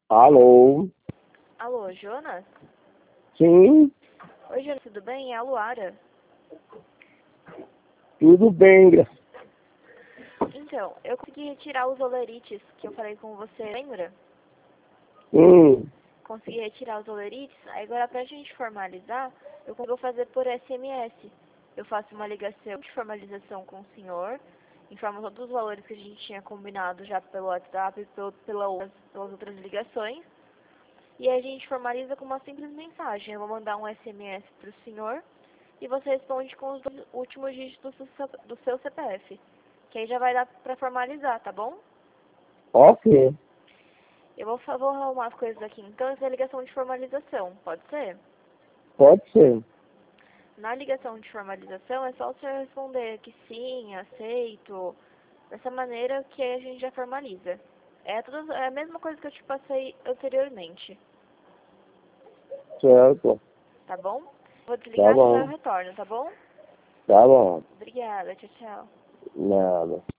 Alô? Alô, Jonas? Sim, Oi, Jonas, tudo bem? É a Luara. tudo bem, Então, eu consegui retirar os olerites que eu falei com você, lembra? Hum, Consegui retirar os olerites, aí agora pra gente formalizar, eu vou fazer por SMS. Eu faço uma ligação de formalização com o senhor, informo todos os valores que a gente tinha combinado já pelo WhatsApp e pelas outras ligações, e a gente formaliza com uma simples mensagem. Eu vou mandar um SMS pro senhor, e você responde com os dois últimos dígitos do seu CPF. Que aí já vai dar pra formalizar, tá bom? ok, Vou arrumar as coisas aqui. Então, essa é a ligação de formalização, pode ser? pode ser. Na ligação de formalização, é só você responder que sim, aceito. Dessa maneira que aí a gente já formaliza. É a mesma coisa que eu te passei anteriormente, Certo, tá bom? Vou tá desligar, já já eu bom, retorno, tá bom? tá bom, Obrigada, tchau, tchau. nada.